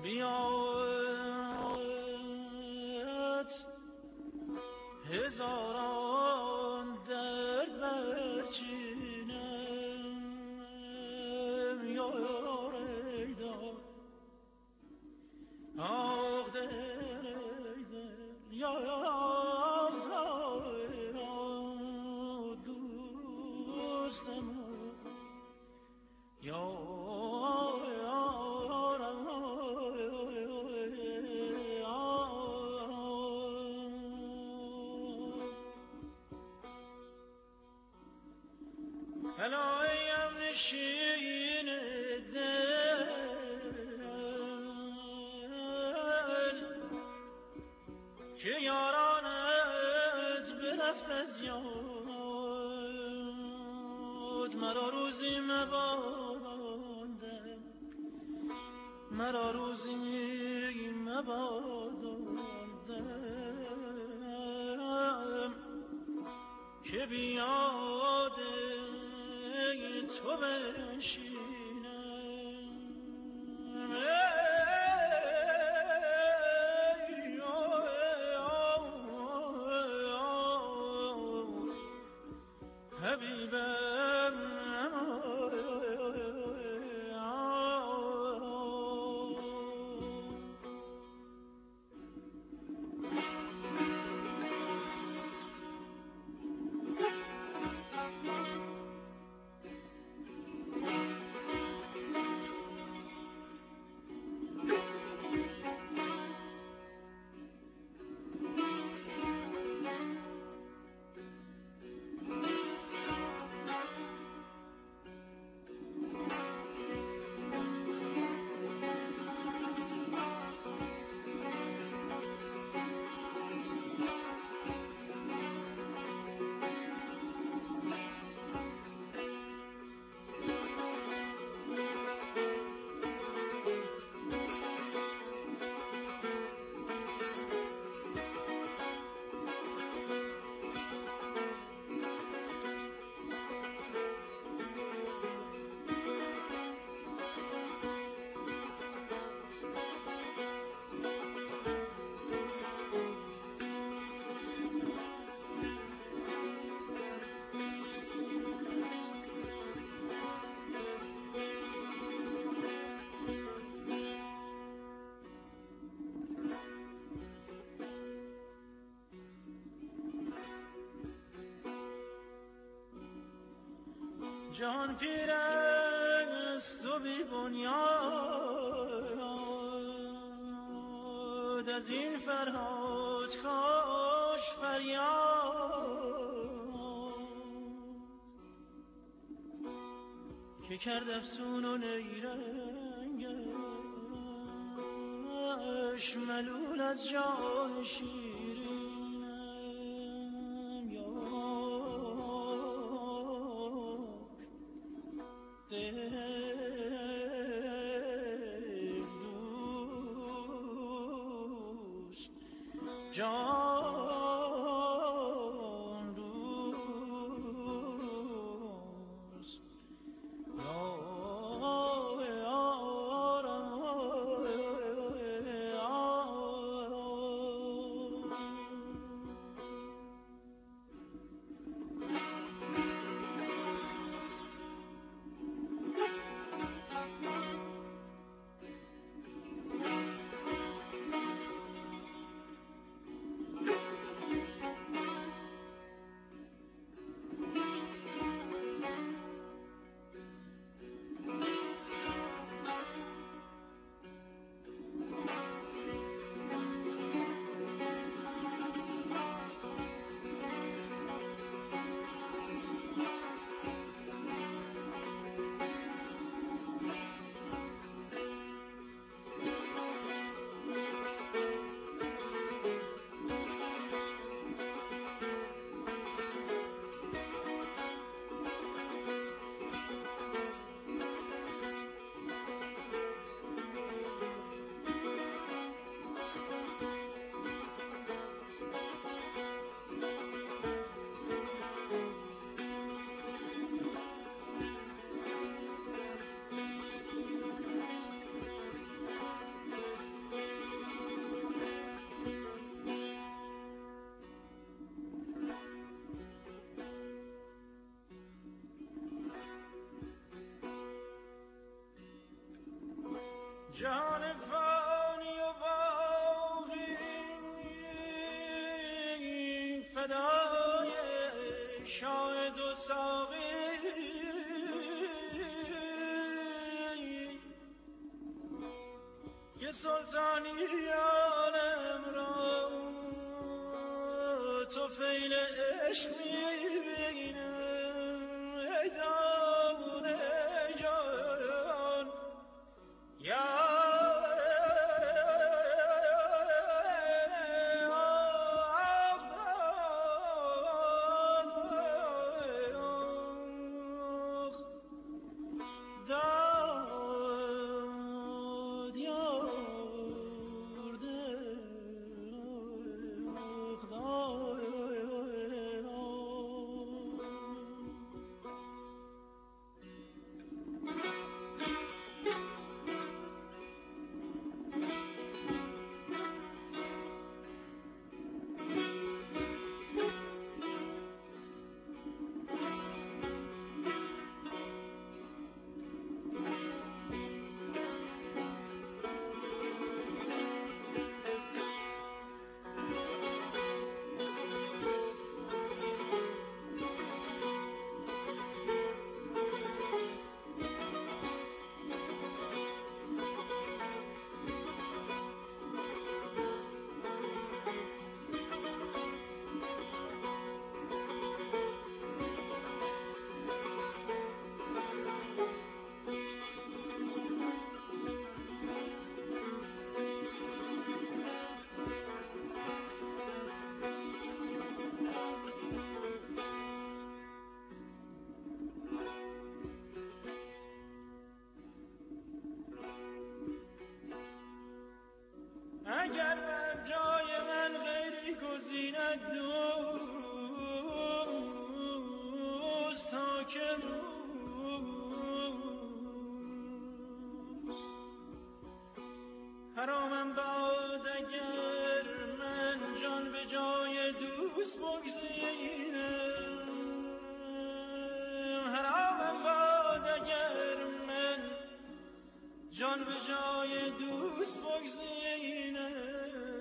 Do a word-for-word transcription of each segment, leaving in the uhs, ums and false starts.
بیاد هزاران درد برچینم یار ایدار آخ دل ایدار یار دوستم یار هلایم نشین دل که یارانت برفت از یاد مرا روزی مبادم مرا روزی مبادم که بیاد تو بنشینم حبیبم جان پیرست و بی بنیاد از این فرهاد کاش فریاد که کرد افسون و نیرنگش ملول از جان شیرینم یا دل دوست جان دوست جان فانی و باقی فدای شاهد و ساقی که سلطانی عالم را تو فیل عشق میبینم ای داده جان یا اگر بر جای من غیری گزیند دوست حاکم اوست حرامم باد اگر من جان به جای دوست بگزینم حرامم باد اگر من جان به جای دوست بگزینم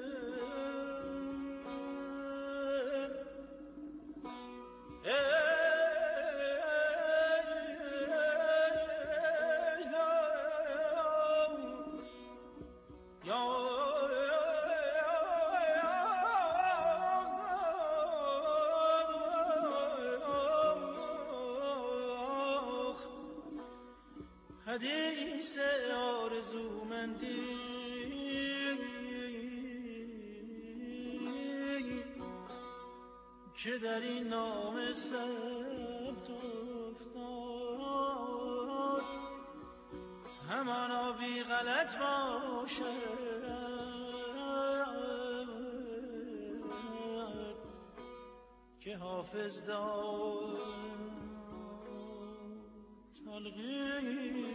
حدیث آرزومندی که در این نامه ثبت افتاد همانا بی غلط باشد که حافظ داد تلقین.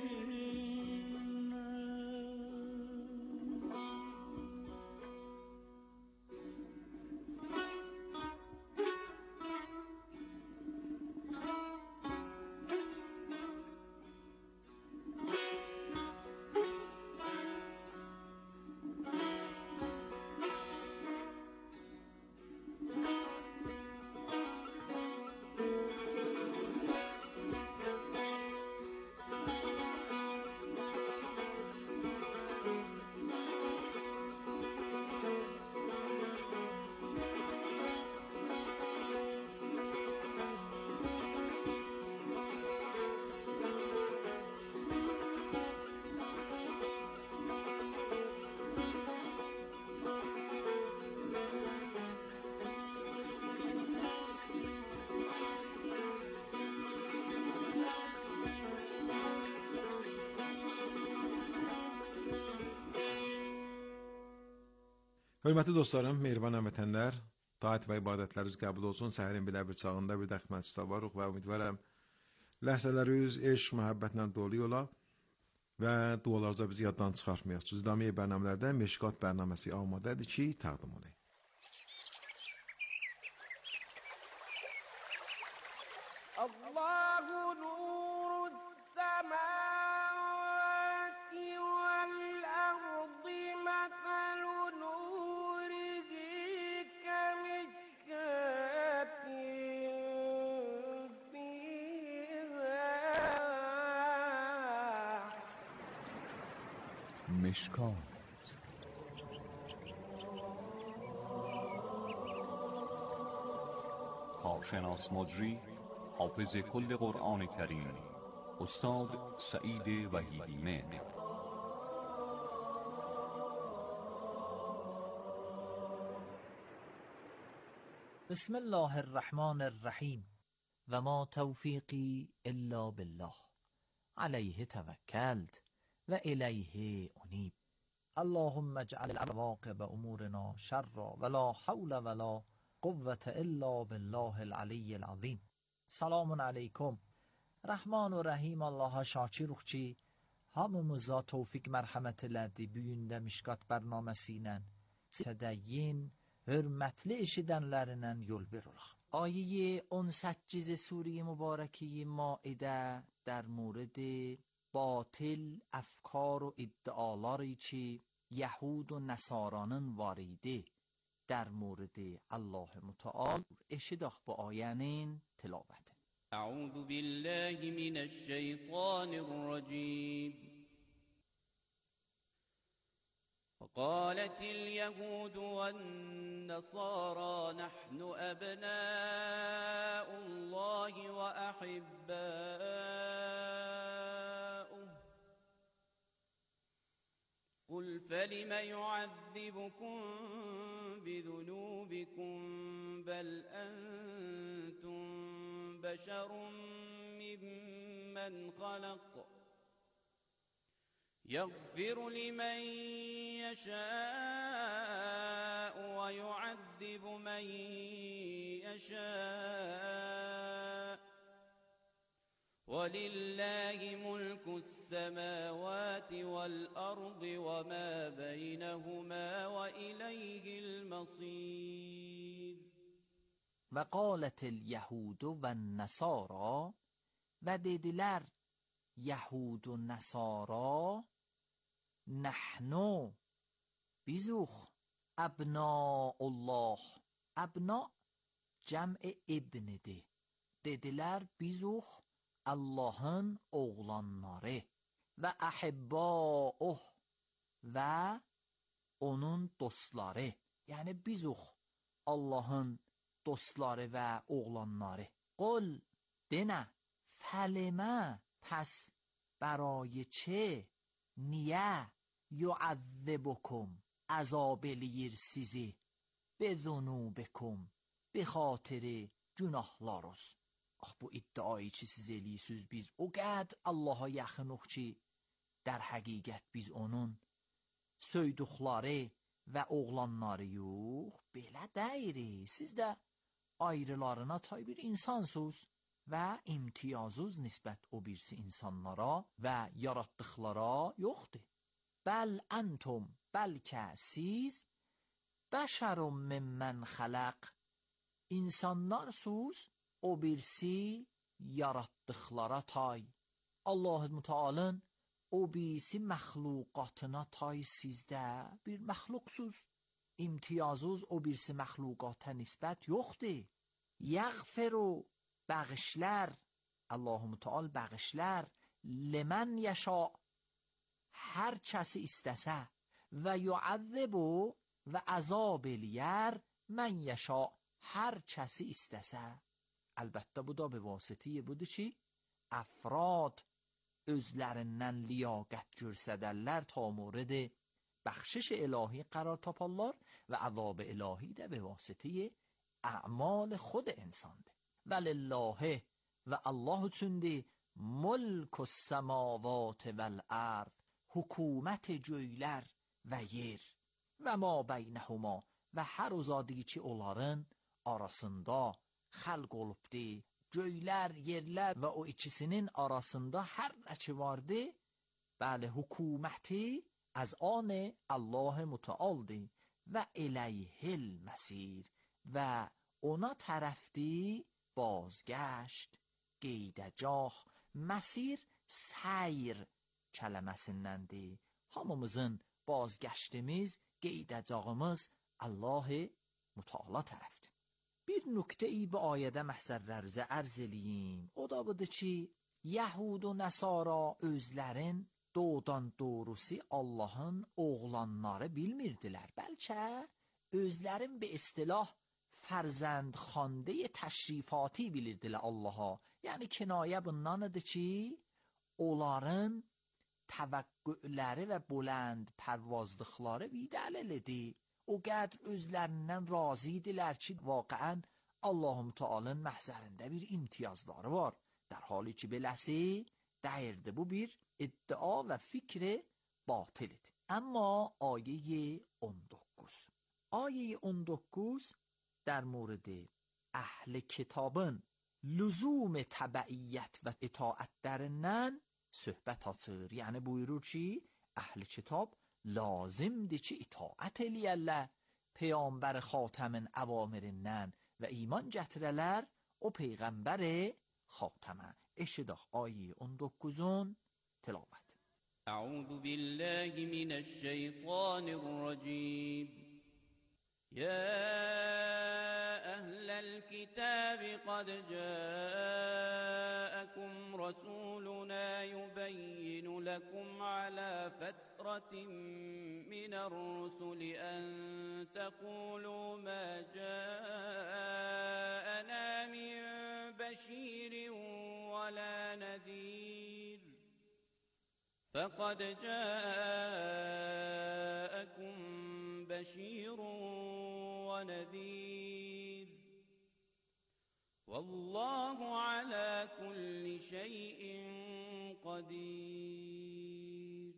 Hörmətli dostlarım, mehriban həmvətənlər, taat və ibadətləriniz qəbul olsun. Səhərin belə bir çağında bir dəxmət ustavarıq və ümidvarım ləhzələriniz eşq, məhəbbətlə dolu ola və dualarınızda bizi yaddan çıxartmayaq. Cüzdamiyə bərnamələrdə Meşkat bərnaməsi amadədir ki, təqdim olay. Allahu nurus semâvâti vel مشکات. کارشناس مجری حافظ کل قرآن کریم استاد سعید وحیدی مهر. بسم الله الرحمن الرحیم و ما توفیقی الا بالله علیه توکلت و الیه انیب. اللهم اجعل العواقب امورنا شرا ولا حول ولا قوة الا بالله العلی العظیم. Selamun aleyküm. Rahman ve Rahim Allah'a şakirukçi, hamımıza tevfik merhamet elədi. Büyündə Mişkat bərnaməsi ilə tədəyyin, hörmətli eşidənlərinə yol verulaq. Ayə on səkkiz Sure Mübarəki Maidə در مورد باطل افکار و ادعاları ki Yahud و Nəsaranın var idi در مورد الله متعال eşidaq bu ayənin tilavəti. أعوذ بالله من الشيطان الرجيم. وقالت اليهود والنصارى نحن أبناء الله وأحباؤه قل فلم يعذبكم بذنوبكم بل أنتم بشر ممن خلق يغفر لمن يشاء ويعذب من يشاء ولله ملك السماوات والأرض وما بينهما وإليه المصير. وقالت اليهود والنصارى و dediler Yahud و Nasara نحن بیزوخ ابناء الله. ابنا جمع ابن de. Dediler بیزوخ Allah'ın oğlanları ve ahibba'uh ve onun dostları. Yani bizuh Allah'ın dostları ve oğlanları. Qul dene felime pes برای çe niye yu'azzibukum azab eləyir sizi به ذنوبکم به خاطر günahlarınız. Ah bu iddiayı ki siz eləyirsiz biz o qəd Allaha yaxınıq ki در həqiqət biz onun söyduqları və oğlanları yox belə deyirik. Siz də ayrılarına tay bir insansınız və imtiyazsız nisbət o birisi insanlara və yaratdıqlara yoxdur. Bəl əntum bəlkə siz bəşərun mimmən xələq insanlarsınız o birisi yaratdıqlara tay. Allah-u Müteala'nın o birisi məxluqatına tay sizdə bir məxluqsuz. İmtiyazsız o birisi məxluqata nisbət yoxdur. Yəğfiru bəğişlər, Allah-u Müteal bəğişlər limən yaşa hər kəsi istəsə və yuəzzibu və əzab eləyər mən yaşa hər kəsi istəsə. Əlbəttə bu da bir vasitəyə budur ki, əfrad özlərindən liyaqət görsədərlər ta mورد bəxşiş ilahi qərar taparlar və əzab ilahi də bir vasitəyə əmal xود insandır. Və lillahi və Allah üçündür mulk السماوات والارض hökumət göylər və yer və ma beynəhuma və hər uzadığı ki onların arasında xalq olubdur. Göylər, yerlər və o ikisinin arasında hər nə ki vardır, bəli hökuməti az an Allah Müteal'dir və eləyhil məsir və ona tərəfdir bazgəşt, qeydəcah, məsir səyr kələməsindəndir. Hamımızın bazgəştimiz, qeydəcağımız Allah Müteala tərəfdir. Bir nükteyi bu ayədə məhzərlərizə ərz eləyim. O da budur ki, Yahud و Nəsara özlərin doğudan doğrusu Allah'ın oğlanları bilmirdiler. Bəlkə özlərin bir istilah fərzəndxandı təşrifati bilirdilər Allaha. Yəni kinayə bundanıdır ki, onların təvəqqüləri və bulənd pərvazlıqları bidəlilidir. O qədr özlərindən razıydilər ki, vaqiən Allah-u Teala'nın məhzərində bir imtiyazları var. در حالی ki beləsi dəyirdi. Bu bir iddia və fikri batildir. Amma ayə on doqquz. Ayə on doqquz در مورد اهل kitabın lüzum təbəiyyət və itaətlərindən söhbət açır. Yəni buyurur ki, əhl-i kitab lazımdır ki, itaət eləyərlər Peyğəmbər xatəmin əvamirindən və iman gətirələr o Peyğəmbər xatəmə. Eşidək ayə on doqquzun tilavət. أعوذ بالله من الشيطان الرجيم يا أهل الكتاب قد جاءكم رسولنا يبين لكم على فترة من الرسل أن تقولوا ما جاءنا من بشير ولا نذير فقد جاءكم بشير ونذير والله على كل شيء قدير.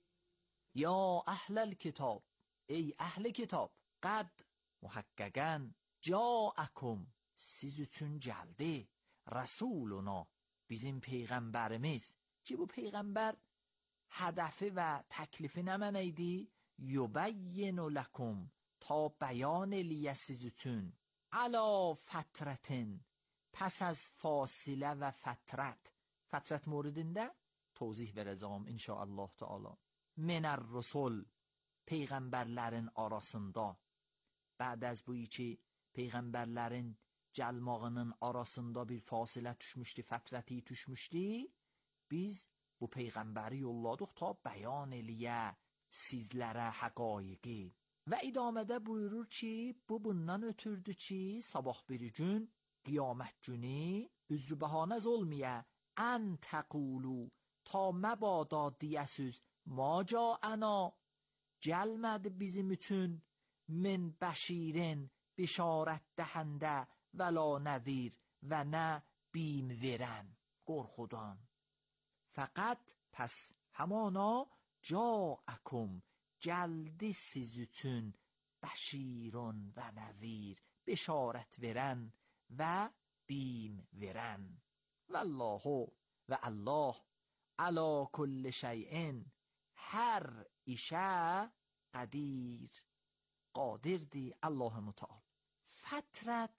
یا اهل الكتاب، ey اهل کتاب، قد محققاً جاءکم siz üçün gəldi رسولنا bizim peyğəmbərimiz ki bu peyğəmbər هدفی و تکلیفی نمانیدی یبین لکم تا بیان لیه سیزتون علا فترتن پس از فاصله و فترت فترت موردinde توضیح verəcəm inşallah Teala من الرسل peyğəmbərlərin arasında بعد از bu ki peyğəmbərlərin gəlmağının arasında bir fasilə düşmüşdü, fətrəti düşmüşdü, biz bu peyğəmbəri yolladıq ta bəyan eləyə sizlərə həqaiqi. Və idamədə buyurur ki, bu bundan ötürdü ki, sabah bir gün, qiyamət günü, üzrü bəhanəz olmaya, ən təqulu, ta məbada deyəsiz, ma caəna, gəlmədi bizim üçün, min bəşirin, bişarət dəhəndə, və la nəzir, və nə bim verən, qorxudan. Fəqət pəs həmana caəkum gəldi siz üçün bəşirun və nəzir bişarət verən və bim verən. Vəllahu və Allah əla kulli şeyin hər işə qadir qadirdir Allah-u Teala. Fətrət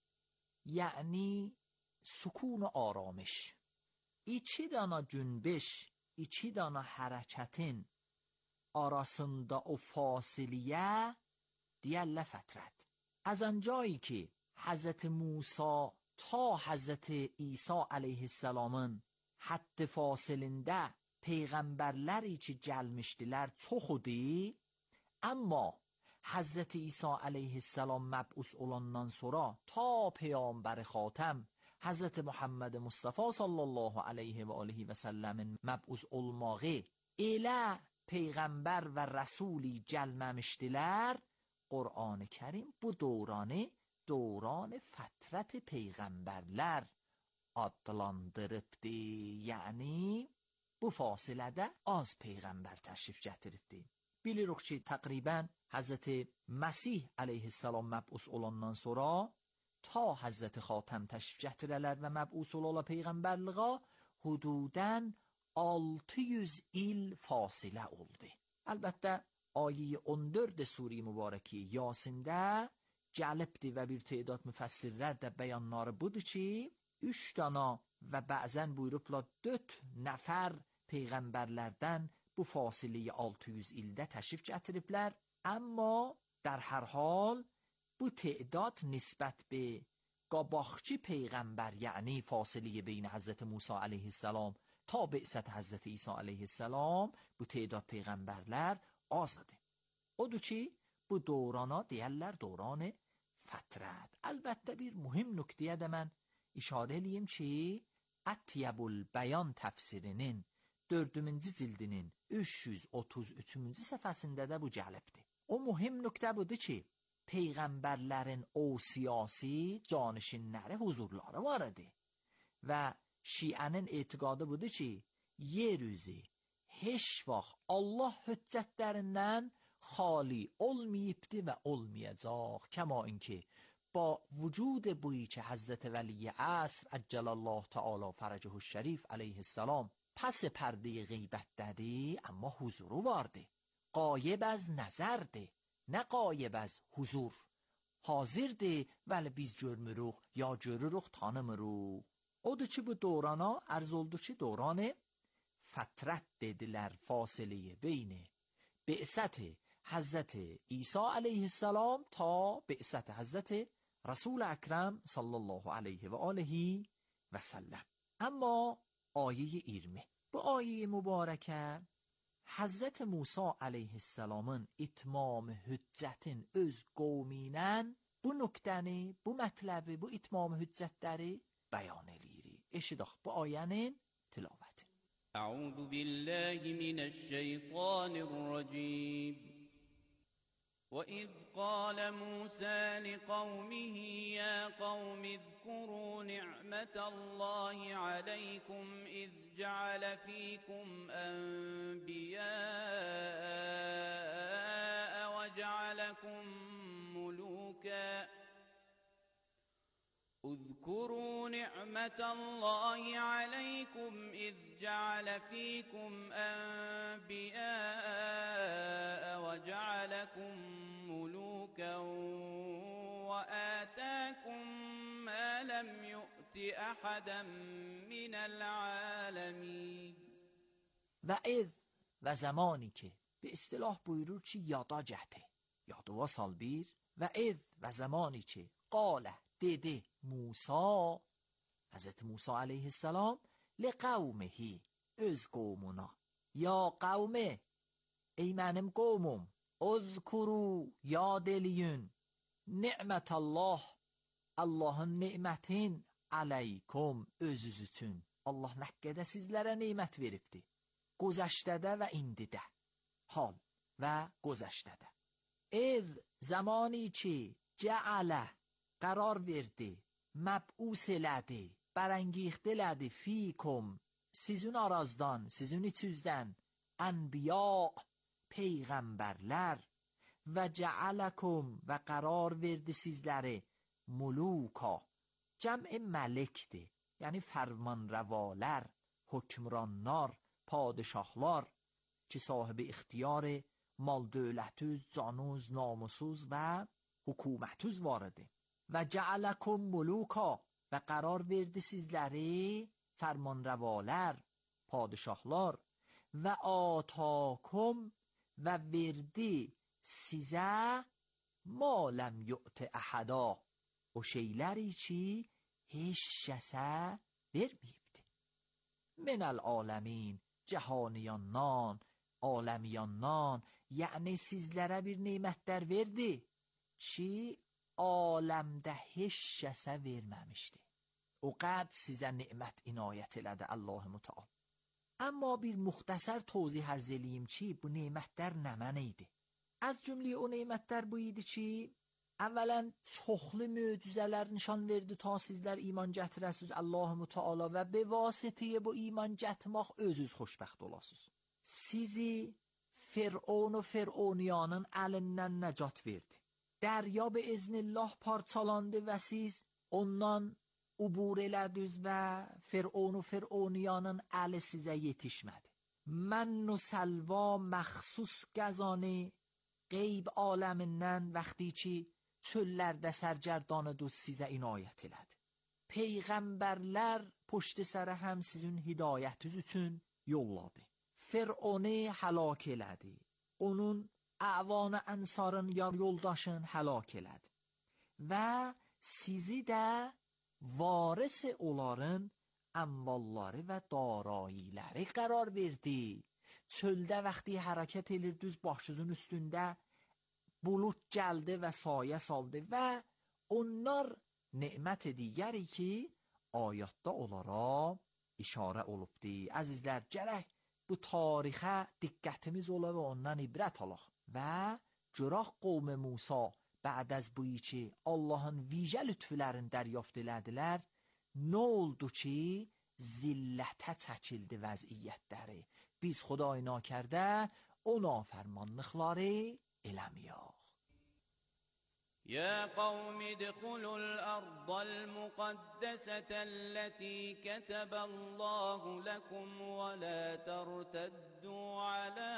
yəni sukun و آرامش. İki dana cünbeş, iki dana hərəkətin arasında o fasiliyə deyərlə fətrət. Az ancayı ki, Həzrət Musa ta Həzrət İsa aleyhisselamın hədd fasilində peyğəmbərləri ki gəlmişdilər çoxudur, amma Həzrət İsa aleyhisselam məb'us olandan sonra ta peyğəmbər xatəm Həzrət Muhammed Mustafa sallallahu aleyhi və aleyhi və səlləmin məb'us olmağı elə peyğəmbər və rəsuli gəlməmişdilər. Qur'an-ı Kərim bu dövranı dövran fətrət peyğəmbərlər adlandırıbdı. Yəni bu fasilədə az peyğəmbər təşrif gətiribdi. Bilirik ki, təqribən Həzrət Məsih aleyhisselam məb'us olandan sonra ta Həzrət Xatəm təşrif gətirələr və məb'us ola peyğəmbərliğə hududən altı yüz il fasilə oldu. Əlbəttə ayə on dörd suri mübarəki Yasində gəlibdi və bir تعداد müfəssirlər də bəyanları budur ki, üç dana və bəzən buyurublar dörd nəfər peyğəmbərlərdən bu fasiləyi altı yüz ildə təşrif gətiriblər. Amma در هر حال bu تعداد نسبت به قاباخچی پیغمبر یعنی فاصله بین حضرت موسی علیه السلام ta بعثت Hazreti İsa aleyhisselam bu تعداد peyğəmbərlər azdır. Odur ki, bu dövrana deyərlər dövran fətrət. Əlbəttə bir mühüm nöqtəyə də mən işarə eləyim ki, Ətyəbul Bəyan təfsirinin dördüncü cildinin üç yüz otuz üçüncü səhifəsində də bu gəlibdir. O mühüm nöqtə budur ki, peyğəmbərlərin o siyasi canişinləri huzurları var idi və Şiənin etiqadı budur ki, yeryüzü heç vaxt Allah hüccətlərindən xali olmayıbdı və olmayacaq. Kəma inki با وجود بویی که حضرت ولی عصر عجل الله تعالی فرجه الشریف علیه السلام پس پرده غیبت داده، اما حضورو وارده. غایب از نظر ده، نه غایب از حضور. حاضر ده ولی biz görmürük ya görürük tanımırıq. Odur ki, bu dövrana arz oldu ki, dövran فترت dediler fasileyi beyni بعثت حضرت عیسی علیه السلام تا بعثت حضرت رسول اکرم صلی الله علیه و آله و سلم. اما آیه ایرمه bu آیه mübarəkə Həzrət Musa aleyhisselamın itmam hüccətin öz qovminən bu nöqtəni, bu mətləbi, bu itmam hüccətləri bəyan eləyirik. Eşidək bu ayənin tilavətini. أعوذ بالله من الشيطان الرجيم. وإذ قال موسى لقومه يا قوم اذكروا نعمة الله عليكم إذ جعل فيكم أنبياء وجعلكم ملوكا اذكروا نعمة الله عليكم إذ جعل فيكم أنبياء وجعلكم ملوكا وآتاكم ما لم يؤت أحدا من العالمين. و اذ و زمانی که به اصطلاح buyurur ki yada cəhdi, yadıva sal bir. و اذ و زمانی که قاله dedi Musa, Hazreti Musa aleyhisselam لقومه öz qovmuna, ya qavme, ey mənim qovmum, اذکرو yad eləyin, ni'mət Allah, Allahın ni'mətin aleykum özünüz üçün. Allah nə qədər sizlərə nimət veribdi, gözəşdədə və indidə, hal və gözəşdədə. Ez zamani ki cəalə قرار verdi, məbus elədi, bərəngixt elədi fikum, sizin arazdan, sizin içüzdən, ənbiya, peyğəmbərlər və cəaləkum və qərar verdi sizləri muluka, cəm'i məlikdir, yəni fərmanrəvalər, hökmranlar, padişahlar ki sahibi ixtiyar mal dövlətüz, canuz, namusuz və hukumətüz varıdır. و جعلکم ملوکا و قرار verdi sizləri فرمانرواlar, padişahlar və آتاکم və verdi sizə ما لم یؤت احدا, o şeyləri ki heç kəsə verməyibdi. من العالمین, cəhaniyandan, aləmiyandan, yəni sizlərə bir nemətlər verdi ki aləmdə heç kəsə verməmişdi. O qəd sizə nimət inayət elədi Allah-u Müteal. Amma bir müxtəsər توضیح arz eləyim ki, bu nemətlər nə mənə idi? Az cümlə o nemətlər bu idi ki, əvvələn çoxlu möcüzələr nişan verdi ta sizlər iman gətirəsiz Allah-u Müteala və be vasitəyə bu iman gətirmək özünüz xoşbəxt olasınız. Sizi Fir'aun و فرعونیانın əlindən nəcat verdi. دریا به اذن الله parçalandı və siz ondan ubur elədiniz və Fir'aun و فرعونیانın əli sizə yetişmədi. Mən و səlva məxsus qəzanı qeyb aləmindən vaxtı ki çöllərdə sərgərdanıdız sizə inayət elədi. Peyğəmbərlər puşt sərə həm sizin hidayətiniz üçün yolladı. Fir'aunu həlak elədi. Onun اعوان انصارın yar yoldaşın həlak elədi. Və sizi də varis onların amvalları və darayiləri qərar verdi. Çöldə vaxtı hərəkət edir düz başınızın üstündə bulut gəldi və sayə saldı və onlar nemət digəri ki ayətdə onlara işarə olubdi. Əzizlər, gərək bu tarixə diqqətimiz ola və ondan ibrət alaq və görək qovm Musa bəd az buyi ki Allahın vicə lütflərini dəryafت elədilər, nə oldu ki zillətə çəkildi vəziyyətləri. Biz Xuday nakərdə o nafərmanlıqları eləməyək. يا قوم ادخلوا الأرض المقدسة التي كتب الله لكم ولا ترتدوا على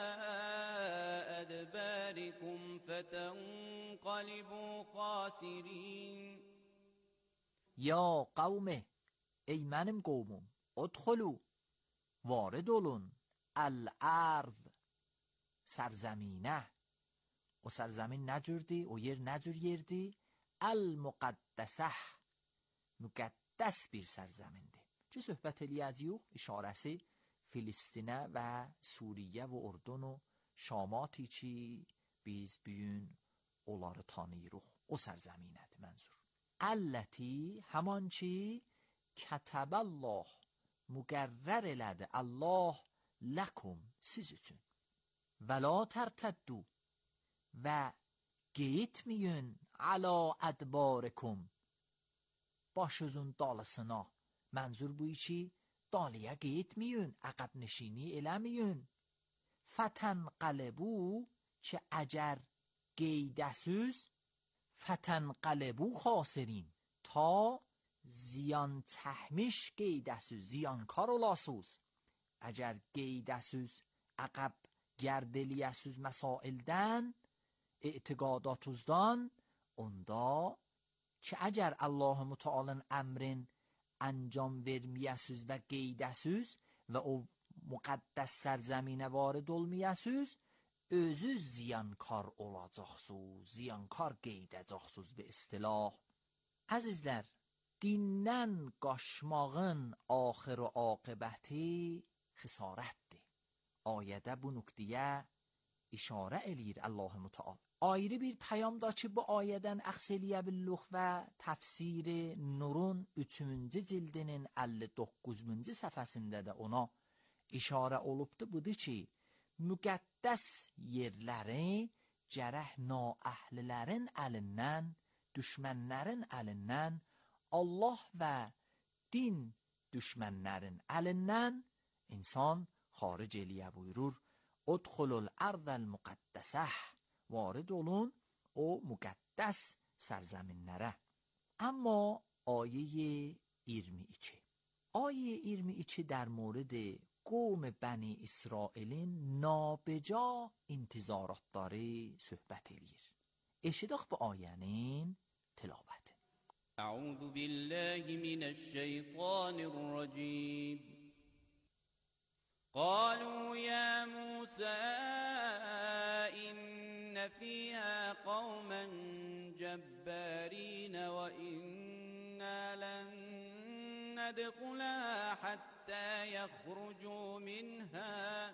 أدباركم فتنقلبوا خاسرين. یا قوم، ای منم قومم، ادخلوا، وارد olun، الارض، سرزمینه. O sərzamin nə cürdür, o yer nə cür yerdir? Əl-Müqəddəsəh, müqəddəs bir sərzəmindir. Ki, söhbət eləyəcəyik, işarəsi Filistinə və Suriyə və Ordun və Şamati ki, biz büyün onları tanıyırıq. O sərzəminədir mənzur. Əlləti, həman ki, kətəbəllah, müqərrər elədi Allah ləkum, siz üçün. Və la tərtəddu, və getməyin əla ədbarəkum, başınızın dalısına. Mənzur bu ki, dalıya getməyin, əqəb nişini eləməyin. Fətənqələbu, ki əgər qeydəsiz, fətənqələbu xasirin, ta ziyan çəkmiş qeydəsiz, ziyankar olasız. Əgər qeydəsiz, əqəb gərdəliyəsiz məsaildən, اعتقاداتوزدان onda ki əgər Allah Müteala'nın əmrin انجام verməyəsiz və qeydəsiz və o müqəddəs sərzəminə varid olmayəsiz, özüz ziyankar olacaqsınız, ziyankar qeydəcəksiniz bir istilah. Əzizlər, dindən qaçmağın axır və aqibəti xisarətdir. Ayədə bu nöqtəyə işarə eləyir Allah Müteala. Ayrı bir peyamda ki bu ayədən əxs eləyə billuq və təfsir Nurun üçüncü cildinin əlli doqquzuncu səhifəsində də ona işarə olubdu. Budur ki, müqəddəs yerləri gərək naəhlilərin əlindən, düşmənlərin əlindən, Allah və din düşmənlərin əlindən insan xaric eləyə buyurur. Udxulul ardal müqəddəsəh, varid olun o müqəddəs sərzaminlərə. Amma ayə iyirmi iki. Ayə iyirmi iki در مورد قوم بنی İsrailin nabeca intizarətləri söhbət eləyir. Eşidək bu ayənin tilavəti. أعوذ بالله من الشيطان الرجيم. قالوا يا موسى إن فيها قوما جبارين وإنا لن ندخلها حتى يخرجوا منها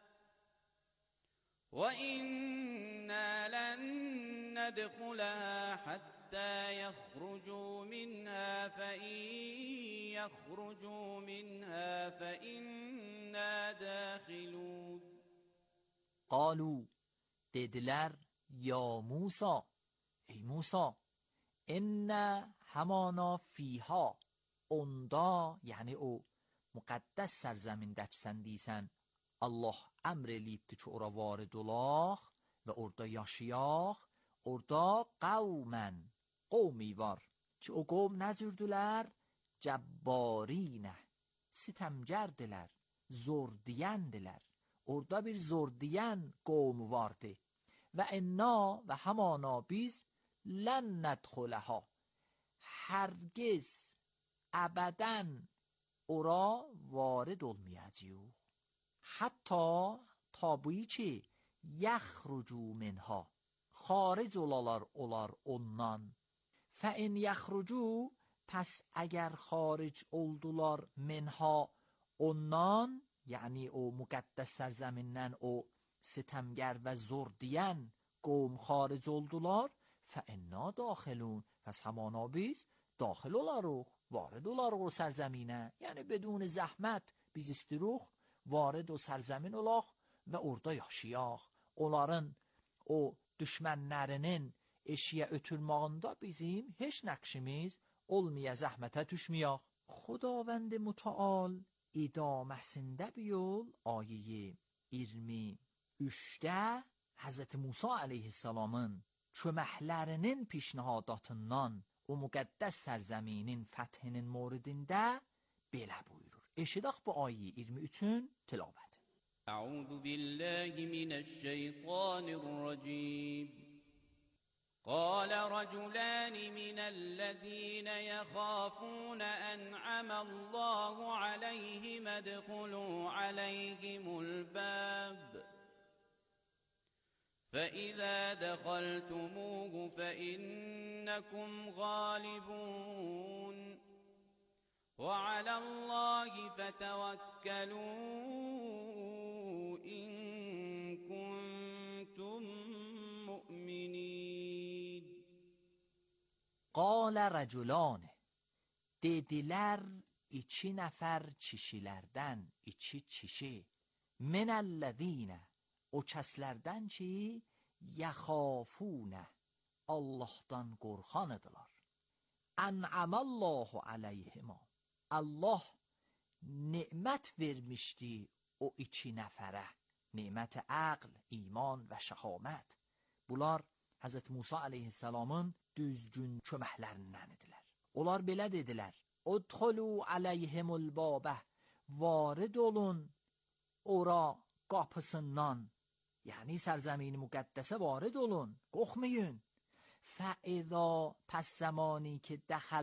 وإنا لن ندخلها حتى يخرجوا منها فإن يخرجوا منها فإنا داخلون. قالوا dediler ya Musa, ey Musa, inne hamana fiha, onda yani o müqəddəs sərzəmindəki sən deysən Allah əmr eləyibdi ki ora varid olaq və orada yaşayaq. Orada qavmən, qovmi var ki o qovm nə cürdülər? Cəbbarinə, sitəmgərdilər, zordiyəndilər. Orada bir zordiyən qovmu vardı. Və enna və hamana biz lən nədxuləhə, hərgiz, əbədən ora varid olmayacaq. Hətta tabuyi ki yəxrucu minha, xaric olalar olar ondan. Fəin yəxrucu, pes اگر خارج oldular منها ondan, یعنی o müqəddəs sərзəmindən o sitemger ve zor diyen qavm خارج oldular فَاِنَّا داخلون پس همانا biz daxil olarıq, varid olarıq o sərزəminə. Yəni بدون zəhmət biz istiruq varid o sərزəmin olaq və orada yaşayaq. Onların o düşmənlərinin eşiyə ötülmağında bizim heç nəqşimiz olmaya, zəhmətə düşməyək. Xudavənd mütəal idaməsində bir yol ayə iyirmi üçdə Həzrət Musa əleyhissalamın köməklərinin pişnihadatından o müqəddəs sərزəminin fəthinin moridində belə buyurur. Eşidək bu ayə iyirmi üçün tilavət. أعوذ بالله من الشيطان الرجيم قال رجلان من الذين يخافون أنعم الله عليهم ادخلوا عليهم الباب فإذا دخلتموه فإنكم غالبون وعلى الله فتوكلوا إن كنتم مؤمنين. قال رجلان dediler iki nefer kişilerden, iki kişi minellezine o kəslərdən ki yəxafunə Allahdan qorxanıdırlar. Ən'amallahu aleyhima Allah nimət vermişdi o iki nəfərə. Nimət-i əql, iman və şəhamət. Bunlar Həzrət Musa aleyhissalamın düzgün köməklərindən idilər. Onlar belə dedilər. Udxulu aleyhimul babə varid olun ora qapısından. یعنی سرزمین مقدسه وارد olun. qorxmayın. فَاِذَا پس زمانی که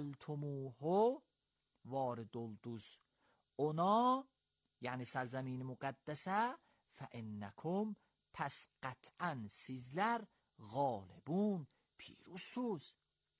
دخلتموه وارد olduz ona یعنی سرزمین مقدسه فَاِنَّكُمْ پس قطعا sizler غالبون پیروزسوز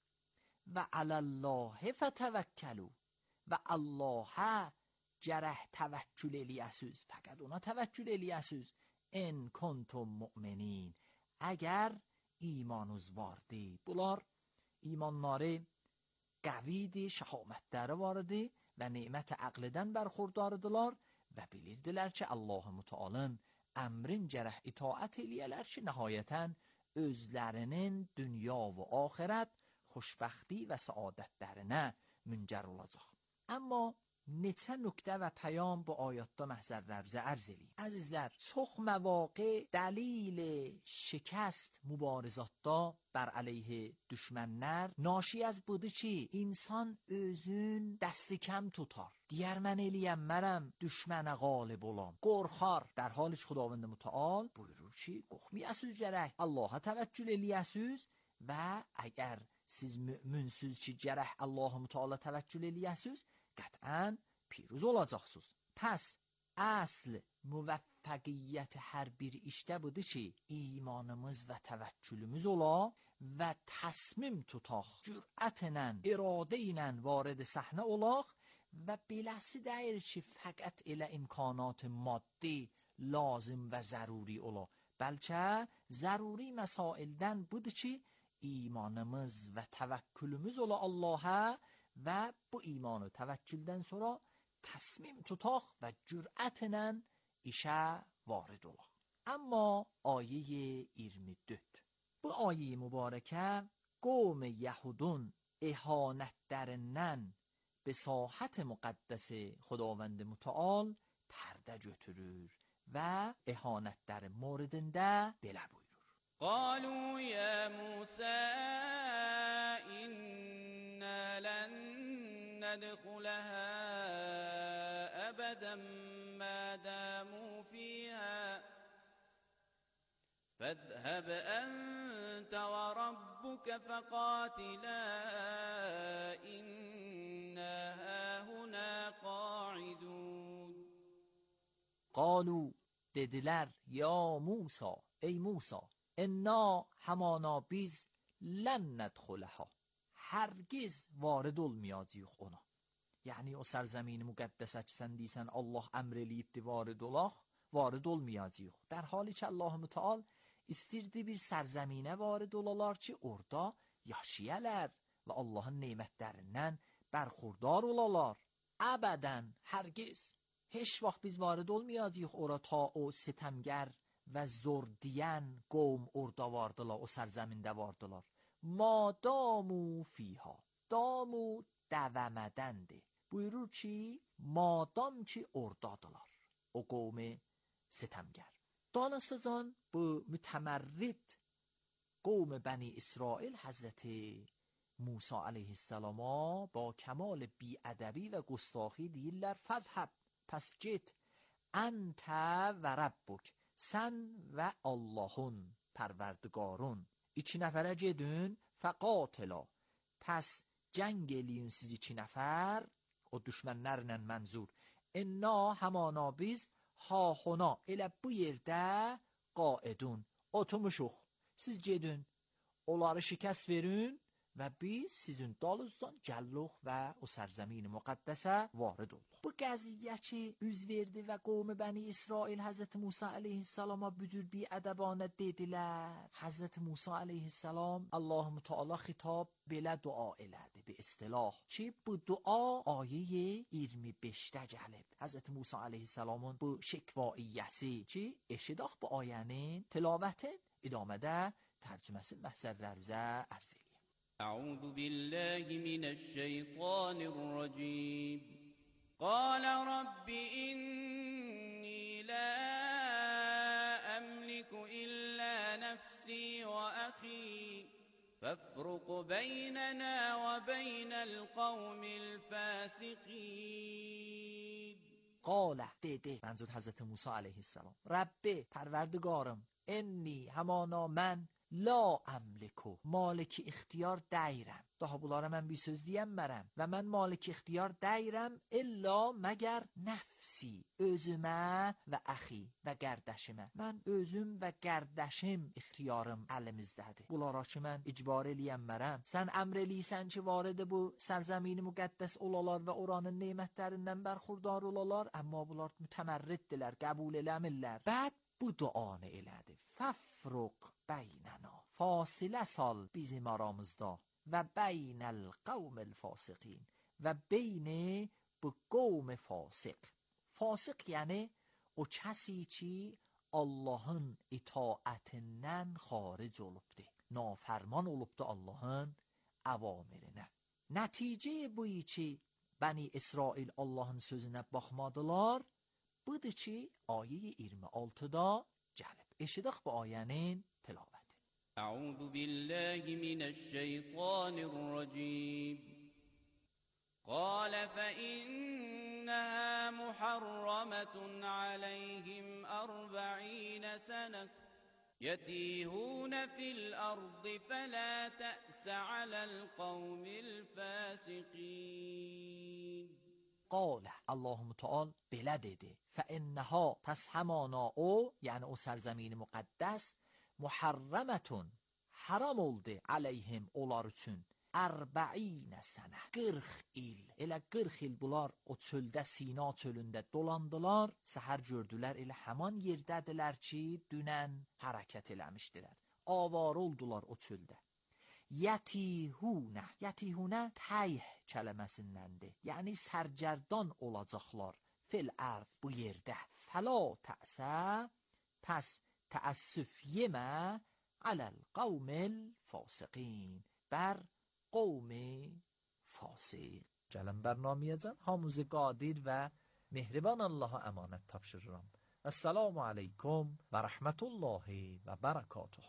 و علی الله فتوکلوا و الله جرح توکل الیسوز فقط اونا توکل الیسوز en kuntum mu'minin اگر ایمانوز vardı. Bunlar imanları qavidi, şəhamətləri vardı və nemət-i əqlidən bərxurdardılar və bilirdilər ki, Allah-u Mütealın əmrin gərək itaət eləyələr ki, nəhayətən özlərinin dünya və axirət xoşbəxti və səadətlərinə müncər olacaq. Amma neçə nöqtə və pəyam bu ayətdə məhzərlərimizə ərz eləyim. Əzizlər, çox məvaqe dəlil şikəst mübarizatda bər əleyhi düşmənlər naşi az budur ki, insan özün dəsti kəm tutar. Digər mən eləyənmərəm, düşmənə qalib olam. Qorxar. در حالش خداوند متعال buyurur ki, qorxmayasınız gərək. Allaha təvəkkül eləyəsiniz və əgər siz müminsiniz ki, gərək Allah-u Müteala təvəkkül eləyəsiniz, قطعاً پیروز olacaqsınız. Pəs əsl müvəffəqiyyət hər bir işdə budur ki, imanımız və təvəkkülümüz ola və təsmim tutaq, cürətlə, iradə ilə varid səhnə olaq və beləsi deyir ki, fəqət elə imkanat maddi lazım və zəruri ola. Bəlkə zəruri məsaildən budur ki, imanımız və təvəkkülümüz ola Allah'a və bu imanı təvəkküldən sonra təsmim tutaq və cürətlə işə varid olaq. Amma ayə iyirmi dörd. Bu ayə mübarəkə qovm yəhudun ihanətlərindən به ساحت مقدس خداوند متعال پرده götürür و اهانت در موردنده belə buyurur. قالوا يا موسى إنا لن ندخلها أبدا ما داموا فيها فاذهب أنت وربك فقاتلا إنا هاهنا قاعدون. قالوا dediler ya Musa ey Musa انا همانا biz لن ندخلها hərgiz varid olmayacağıq ona. Yəni o sərzamin müqəddəsə ki, sən deysən Allah əmr eləyibdi varid olaq, varid olmayacağıq. در حالی ki Allah Müteal istirdi bir sərzaminə varid olalar ki, orada yaşayələr və Allahın nemətlərindən bərxurdar olalar. Əbədən, hərgiz, heç vaxt biz varid olmayacağıq ora ta o sitemgər və zor deyən qovm orada vardılar, o sərзəmində vardılar. Ma damu fiha. Damu dəvəmədəndir. Buyurur ki, madam ki oradadılar o qovm sitemgər. Danışacağım bu mütəmərrid qovm Bəni İsrail Hazreti Musa aleyhisselama با کمال بی‌ادبی و گستاخی دیرler فذهب پس جت انت و ربک sen ve Allah'ın perverdigarın iki nəfərə gedin fəqatila pəs cəng eləyin siz iki nəfər o düşmənlərlə mənzur inna hamana biz hahuna elə bu yerdə qaidun oturmuşuq siz gedin onları şikəst verin və biz sizin dalınızdan gəlluq və o sərzamin müqəddəsə varid olduq. Bu qəziyyə ki, üz verdi və qovm Bəni İsrail Həzrəti Musa aleyhisselama bücür bir ədəbanə dedilər. Həzrəti Musa aleyhisselam Allah-u Teala xitab belə dua elədi bir istilah ki, bu dua ayə iyirmi beşdə gəlib. Həzrəti Musa aleyhisselamın bu şikvaiyyəsi ki, eşidaq bu ayənin tilavətin idamədə tərcüməsi məhzərlərimizə ərz eləyək. أعوذ بالله من الشيطان الرجيم قال رب إني لا أملك إلا نفسي وأخي فافرق بيننا وبين القوم الفاسقين قال dedi منظور حضرت موسی علیه السلام رب پروردگارم انی همانا من لا املکو مالک اختیار دیرم daha bunlara mən bir söz deyəmmərəm və mən malik ixtiyar deyirəm illa məgər nəfsi özümə və əxi və qərdəşimə mən özüm və qərdəşim ixtiyarım əlimizdədir bunlara ki mən icbar eləyəmmərəm sən əmr eləysən ki varidi bu sərzamin müqəddəs olalar və oranın nemətlərindən bərxurdar olalar amma bunlar mütəmərriddirlər qəbul eləmirlər bəd bu duanı elədi fəfruq beynəna fasilə sal bizim aramızda və beynəl qavmil fasiqin və beyni bu qavm fasiq fasiq yəni o kəsi ki Allahın itaətindən xaric olubdur nafərman olubdur Allahın əvamirinə nəticə bu ki Bəni İsrail Allahın sözünə baxmadılar budur ki ayə iyirmi altıda gəlib eşidək bu ayənin tilavəti أعوذ بالله من الشيطان الرجيم قال فإنها محرمة عليهم أربعين سنة يتيهون في الأرض فلا تأس على القوم الفاسقين قال الله تعالی بلا dedi فإنها پس همانا او یعنی او سرزمین مقدس محرمتون haram oldu aleyhim onlar üçün ərbə'inə sənə qırx il elə qırx il bunlar o çöldə Sina çölündə dolandılar səhər gördülər elə həman yerdədilər ki dünən hərəkət eləmişdilər avar oldular o çöldə yətihunə yətihunə təyh kələməsindəndir yəni sərgərdan olacaqlar fil ərd bu yerdə fəla təsə pəs təəssüf yemə aləl qavmil fasiqin bər qavmi fasiq gələn bərnamiyəcən hamısı qadir və mehriban Allaha əmanət tapşırıram Esselamu aleykum və rəhmətullahi və bərəkatuh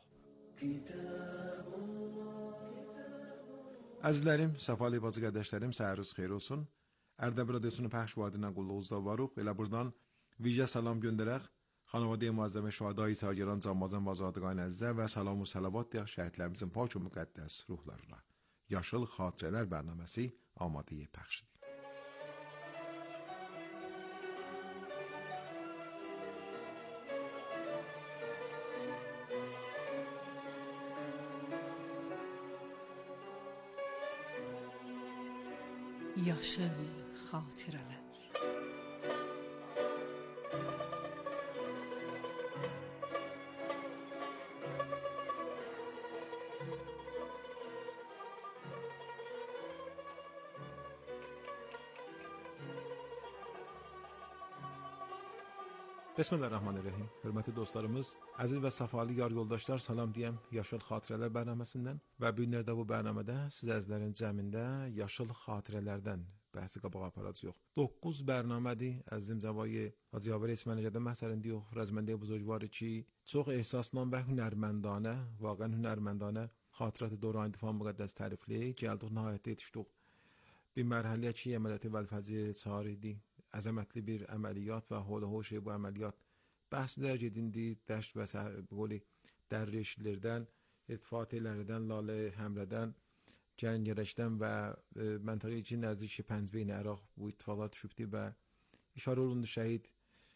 Əzizlərim, səfalı bacı qardaşlarım, səhəriniz xeyir olsun. Ərdəbil Radyosu'nun pəxş vaadindən qulluğunuzda varıq. Elə buradan vicə salam göndərək. Xanavadə-i muazzəmə şühadai sərgəran canmazən və azadqan əzizə və salamu səlavat deyək şəhidlərimizin pak və müqəddəs ruhlarına. Yaşıl Xatirələr bərnaməsi amadeyi pəxşidir. Yaşıl xatirələr. Bismillahirrahmanirrahim. Hörmətli dostlarımız, əziz və səfalı yar yoldaşlar, salam deyəm Yaşıl Xatirələr bərnaməsindən və bu günlərdə bu bərnamədə siz əzizlərin cəmində Yaşıl Xatirələrdən bəhsi qabağa aparacağıq. dokuz bərnamədir. Əzizim Cəvayı Hacıyavar İsmailəcədə məsəlində yox, rəzməndə buzurgvarı ki, çox ehsasla və hünərməndanə, vaqən hünərməndanə xatirəti dövrən difan müqəddəs tərifli gəldik nəhayətdə yetişdik. Bir mərhələyə ki, əməliyyatı vəlfəzi çağır idi. Əzəmətli bir əməliyyat və hol hoş bu əməliyyat bəhslər gedindi, dəşt və səhəri dərrişlərdən, irtifatilərdən, lalə həmrədən, gəngərəşdən və e, məntəqə iki nəzdik Pəncbəyin Əraq bu ittifaqlar düşübdi və işarə olundu şəhid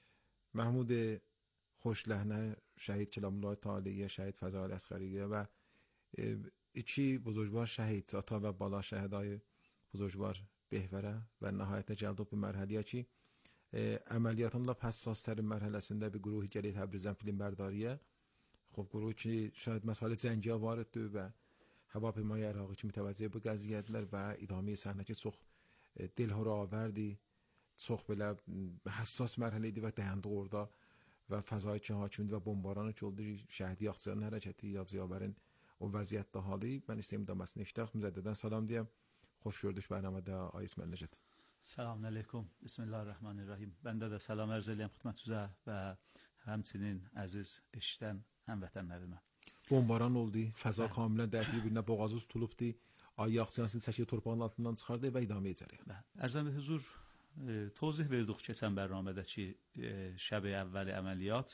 Məhmud Xoşləhnə, şəhid Kəlamullah Taliyə, şəhid Fəzail Əsğəriyə və e, iki buzurgvar şəhid, ata və bala şəhədayı buzurgvar Behvərə və nəhayətdə gəldik bir mərhələyə ki, e, əməliyyatın lap həssas tərin mərhələsində bir quruh gəlib Təbrizdən filmbərdariyə. Xub quruh ki, şahid məsələ cəngiyə variddir və həvapeymayı Ərağı kimi təvəccüh bu qəziyyətlər və idami səhnə ki, çox e, dilhoraverdi, çox belə həssas mərhələ idi və dayandı orada və fəzai ki, hakimdi və bombaranı ki, oldu şəhidi yaxçıların hərəkəti, Hacıyavarın o vəziyyətdə halı. Mən istəyim damasını iştaq, müzəddədən salam deyəm. Xoş gördük bərnamədə Ay İsmail Nəcət. Selamun aleyküm. Bismillahirrahmanirrahim. Bəndə də salam ərz eləyəm xidmətçüzə və həmçinin əziz eşdən həmvətənlərimə. Bombaran oldu, fəza kamilən dərtli birinə boğazı tutulubdu. Ay yaxçıyansın çəkili torpağın altından çıxardı və idamə edəcək. Ərzəm huzur, e, tozih verdik keçən bərnamədəki e, şəb-i əvvəli əməliyyat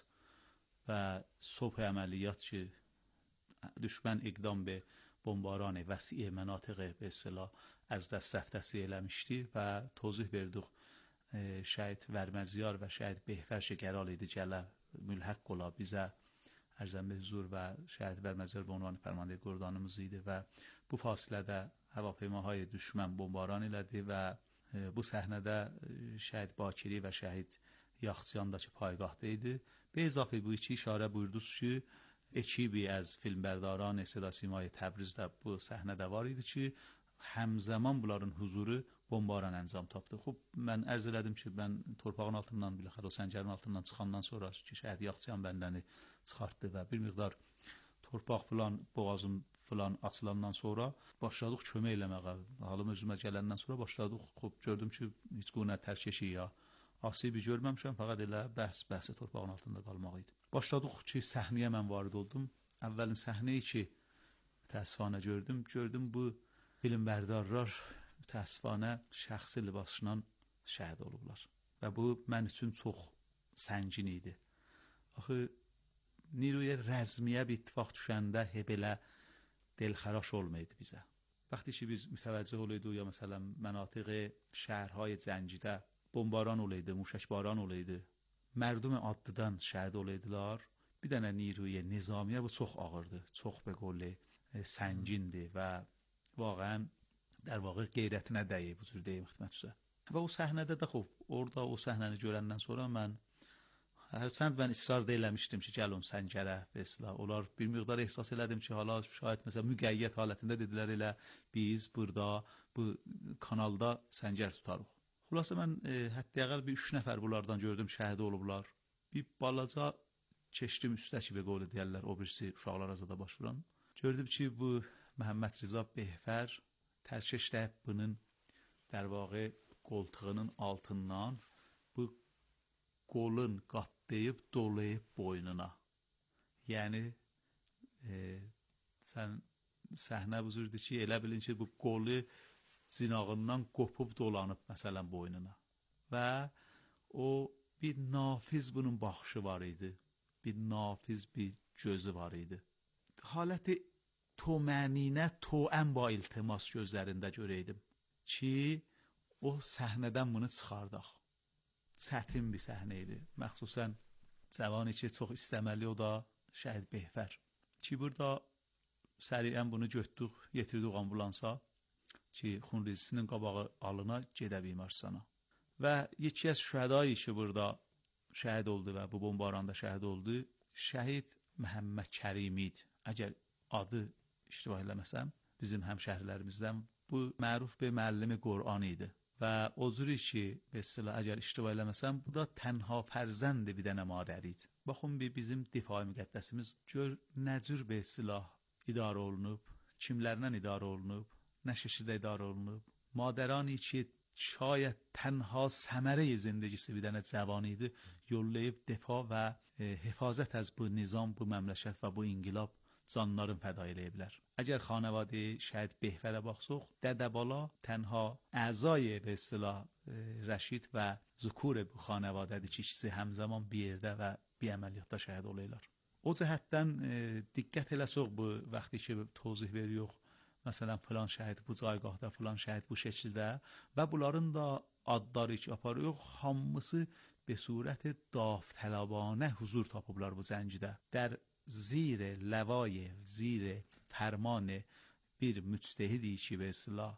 və صبح əməliyyat ki, düşmən iqdam be بمباران وسیع مناطق به اصطلاح از دست رفتسی eləmişdi və توضیح verdik şəhid Vərməziyar və şəhid Behvər şəkəral idi gələ mülhəq ola bizə ərzəm be huzur və şəhid Vərməziyar bu ünvan fərmanده qurdanımız idi və bu fasilədə هواپیماهای düşmən bombaran elədi və bu səhnədə şəhid Bakiri və şəhid Yaxçıyandakı payqahda idi. Be izafə bu iki işarə buyurdunuz ki, ekibi از فیلمبرداران صدا سیمای تبریز də bu səhnədə var idi ki, həmzəman bunların huzuru bombaran əncam tapdı. Xub, mən ərz elədim ki, mən torpağın altından, biləxər o səncərin altından çıxandan sonra ki, şəhid Yaxçıyan bəndəni çıxartdı və bir miqdar torpaq filan, boğazım filan açılandan sonra başladıq kömək eləməyə. Halım özümə gələndən sonra başladıq. Xub, gördüm ki, heç qunə tərkeşi ya asibi görməmişəm, fəqət elə bəhs, bəhsi torpağın altında qalmaq idi. Başladıq ki, səhnəyə mən varid oldum. Əvvəlin səhnəyi ki, təəssüfanə gördüm. Gördüm bu filmberdarlar təəssüfanə şəxsi libasla şəhid olublar. Və bu mən üçün çox səngin idi. Axı, نیروی رزمیه bir ittifaq düşəndə belə دلخراش olmaydı bizə. وقتی ki biz mütəvəccüh olaydı ya məsələn مناطق şəhərهای zəncidə bombaran olaydı, muşəkbaran olaydı, mərdum adlıdan şəhid olaydılar. Bir dənə نیروی nizamiyə bu çox ağırdı, çox به قول səngindi və واقعا در واقع qeyrətinə dəyib bu cür deyim xidmətçüsə. Və o səhnədə də xub, orada o səhnəni görəndən sonra mən hərçənd mən israr da eləmişdim ki, gəlin səngərə və islah. Onlar bir miqdar ehsas elədim ki, hala şayət məsələn müqəyyət halətində dedilər elə biz burada bu kanalda səngər tutarıq. Xülasə mən e, hətta əqəl bir üç nəfər bunlardan gördüm şəhid olublar. Bir balaca keçdim üstə ki, və qolu deyərlər, o birisi uşaqlara zada baş vuran. Gördüm ki, bu Məhəmməd Rıza Behvər tərkeşlə bunun در واقع qoltuğunun altından bu qolun qatlayıb dolayıb boynuna. Yəni e, sən səhnə buzurdu ki, elə bilin ki, bu qolu cinağından qopub dolanıb məsələn boynuna. Və o bir nafiz bunun baxışı var idi. Bir nafiz bir gözü var idi. Haləti tomənninə, toəm ba iltimas gözlərində görəydim ki, o səhnədən bunu çıxardaq. Çətin bir səhnə idi. Məxsusən cavani ki, çox istəməli o da şəhid Behvər. Ki, burada səriən bunu götdük, yetirdik ambulansa. ki xunrizisinin qabağı alına gedə bimarstana. Və yeki az şühədai ki burada şəhid oldu və bu bombaranda şəhid oldu, şəhid Məhəmməd Kərimi idi. Əgər adı iştibah eləməsəm, bizim həmşəhrilərimizdən bu məruf bir müəllimi Qur'an idi. Və o cüri ki, mesela əgər iştibah eləməsəm, bu da tənha fərzəndi bir dənə madər idi. Baxın bir bizim difai müqəddəsimiz gör nə cür bir silah idarə olunub, kimlərlə idarə olunub, nə şəkildə idarə olunub. Madərani ki, şayət tənha səmərə-i zindagisi bir dənə cavan idi, yollayıb defa və e, hifazət az bu nizam, bu məmləkət və bu inqilab canların fəda eləyiblər. Əgər xanəvadə şəhid Behvərə baxsaq, dədəbala tənha əzای به اصطلاح rəşid və zukur bu xanəvadədir ki, ikisi həmzaman bir yerdə və bir əməliyyatda şəhid olaylar. O cəhətdən e, diqqət eləsək bu vaxtı ki tozih veriyor, məsələn filan şəhid bu caygahda, filan şəhid bu şəkildə və bunların da adları ki aparıyor, hamısı به صورت داوطلبانه huzur tapıblar bu zəncidə. در زیر لوای زیر فرمان bir müctehidi ki به اصطلاح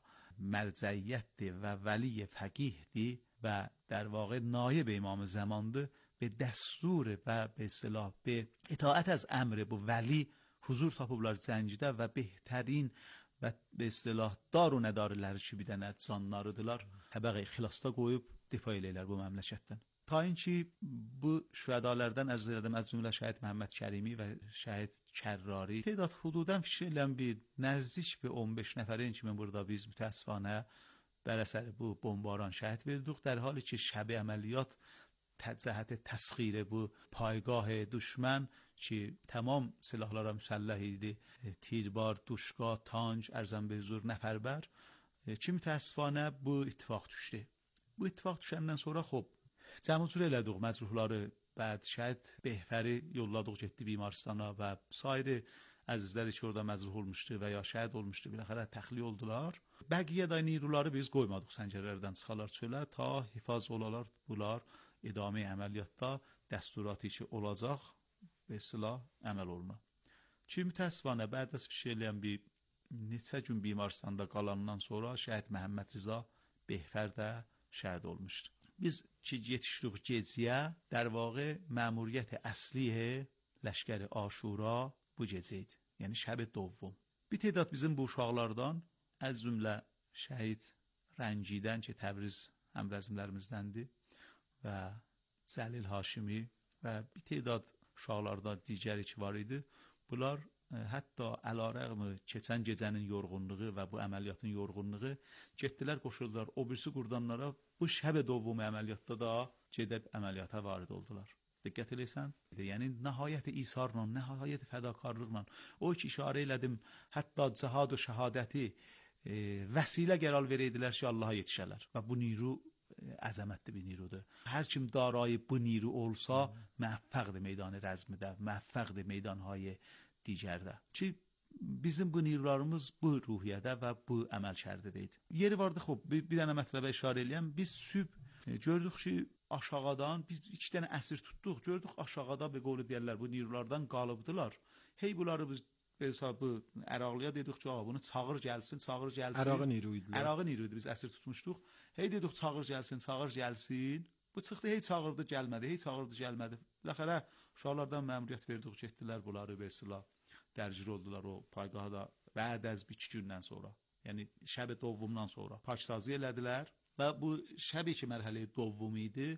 مرجعیت و ولی فقیه‌دی و در واقع نایب امام زمانده به دستور و به اصطلاح به اطاعت از امر bu veli huzur tapıblar zəncidə və بهترین və به اصطلاح dar و ندارları ki bir dənə canlarıdılar. Təbəqə xilasda qoyub difa eləyirlər bu məmləkətdən. تا اینکه bu şühədalərdən əziz elədim, az cümlə şəhid Məhəmməd Kərimi və şəhid Kərrari تعداد حدوداً fikir eləm bir nəzdik bir on beş nəfərin kimi burada biz mütəəssifanə bər əsəri bu bombaran şəhid verdik. در حالی که şəb əməliyyat cəhət təsxir bu payگاه düşmən ki tamam silahlara müsəlləh idi, tirbar, duşqa, tanc, ərzən be huzur nəfərbər ki mütəəssifanə bu ittifaq düşdü. Bu ittifaq düşəndən sonra xop cəmucur elədik məcruhları, bəd şəhid Behvəri yolladıq getdi bimaristana və sairi əzizləri ki orada məcruh olmuşdu və ya şəhid olmuşdu, biləxərə təxliyə oldular. Bəqiyə də niruları biz qoymadıq səncərlərdən çıxalar çölə ta hifaz olalar bunlar idame əməliyyatda dəsturatı ki olacaq və silah əməl oluna. Ki mütəəssifanə bəd az fikir eləyən bir neçə gün bimaristanda qalandan sonra şəhid Məhəmməd Rıza Behvər də şəhid olmuşdu. biz که yetişdik gecəyə در واقع مأموریت اصلی لشکر آشورا bu gecə idi. Yəni şəb دوم. Bir tədad bizim bu uşaqlardan az cümlə şəhid Rəngidən ki Təbriz həmrəzmlərimizdəndir və Cəlil Haşimi və bir tədad uşaqlarda digəri ki var idi. Bunlar hətta əlarəğmi keçən gecənin yorğunluğu və bu əməliyyatın yorğunluğu getdilər qoşuldular o birisi qurdanlara bu şəb دوم əməliyyatda da gedib əməliyyata varid oldular. Diqqət eləsən, yəni nəhayət isarla, nəhayət fədakarlıqla o ki işarə elədim, hətta cihad və şəhadəti e, vəsilə qərar verəydilər ki Allaha yetişələr və bu niru e, əzəmətli bir nirudur. Hər kim darayı bu niru olsa müvəffəqdir meydanı rəzmidə, müvəffəqdir meydanهای digərdə. Ki bizim bu nirularımız bu ruhiyyədə və bu əməl şərdidəydi. Yeri vardı, xop, bir, bir dənə mətləbə işarə eləyəm. Biz süb e, gördük ki aşağıdan biz iki dənə əsir tutduq. Gördük aşağıda bir qolu deyərlər bu nirulardan qalıbdılar. Hey bunları biz hesabı Əraqlıya dedik ki, bunu çağır gəlsin, çağır gəlsin. Ərağı niru idilər. Ərağı niru idi, biz əsir tutmuşduq. Hey dedik çağır gəlsin, çağır gəlsin. Bu çıxdı, hey çağırdı gəlmədi, hey çağırdı gəlmədi. Ləxərə uşaqlardan məmuriyyət verdik, getdilər bunları besilah. Dərcir oldular o paygahda bəd az bir iki gündən sonra. Yəni şəb دومdan sonra paksazı elədilər. Və bu şəbi ki mərhələ دوم idi,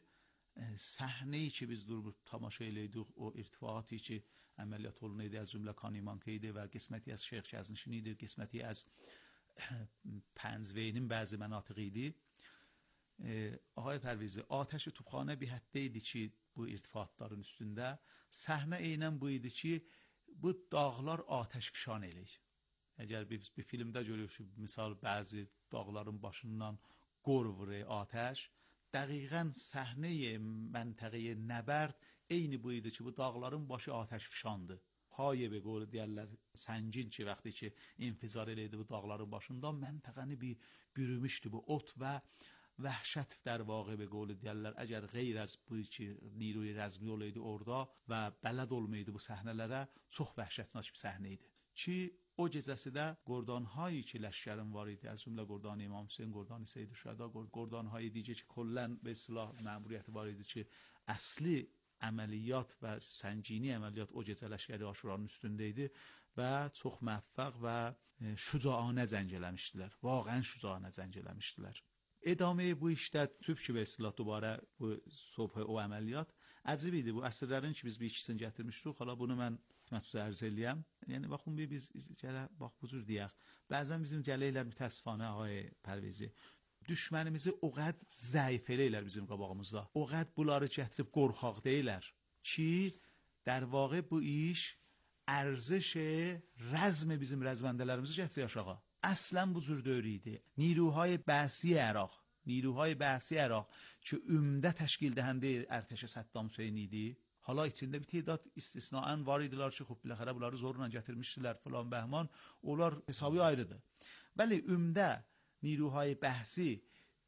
səhnəyi ki biz durub tamaşa eləydik, o irtifaatı ki əməliyyat olunaydı, az cümlə Kanimanka idi və qisməti az Şeyx Kəznişin idi, qisməti az Pəncveynin bəzi mənatiqi idi. Ağay Pərvizi, atəş tubxanə bir həddə idi ki bu irtifaatların üstündə, səhnə eynən bu idi ki bu dağlar atəş fişan eləyir. Əgər biz bir filmdə görüyoruz, misal bəzi dağların başından qor vurur atəş, dəqiqən səhnəyə məntəqəyə nəbərd eyni bu idi ki, bu dağların başı atəş fişandı. Hayə be qolu deyərlər, səngin ki, vaxtı ki, infizar eləydi bu dağların başında, məntəqəni bir bürümüşdü bu ot və vəhşət در واقع به قول deyərlər, əgər qeyr az bu ki, niruy rəzmi olaydı orada və bələd olmaydı bu səhnələrə, çox vəhşətnaş bir səhnə idi. Ki, o gecəsi də qordonhایی ki لشکرın var idi, از جمله قردان امام حسین، قردان سید الشهدا، قردانهای دیگه که کلا به اصطلاح مأموریت var idi ki əsli əməliyyat və səncini əməliyyat o gecə لشکر عاشورانın üstündeydi və çox müvəffəq və şücaanə zəng eləmişdilər. Vaqən şücaanə zəng eləmişdilər. ادامه bu işdə tüp ki به اصطلاح دوباره bu صبح o əməliyyat əcib idi. Bu əsrlərin ki biz bir ikisini gətirmişdik. Hala bunu mən xidmətinizə ərz eləyəm. Yəni baxın bir biz gələ bax bu cür deyək. Bəzən bizim gələylər mütəəssifanə ağay Pərvizi düşmənimizi o qəd zəif eləyirlər bizim qabağımızda. O qəd bunları gətirib qorxaq deyirlər ki در واقع bu iş ارزش رزم bizim رزمندələrimizi gətirir aşağı. اصلا bu cür deyil idi. نیروهای بعثی عراق، نیروهای بعثی عراق که عمده تشکیل دهنده ارتش صدام حسین idi. حالا içində bir تعداد istisnaen var idilər ki, xub biləxərə bunları zorla gətirmişdilər falan bəhman. Onlar hesabı ayrıdır. Bəli, ümdə نیروهای بحثی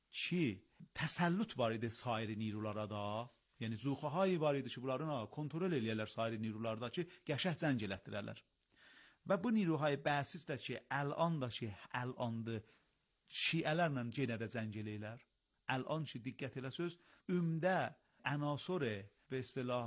ki təsəllüt var idi sair نیروlara da. Yəni zuxahayı var idi ki, bunların kontrol eləyərlər sair نیروlarda ki, qəşəng zəng elətdirərlər. Və bu نیروهای بحثی də ki, الان da ki, الانdır şiələrlə yenə də zəng eləyirlər. الان ki, diqqət eləsəz, ümdə عناصر به اصطلاح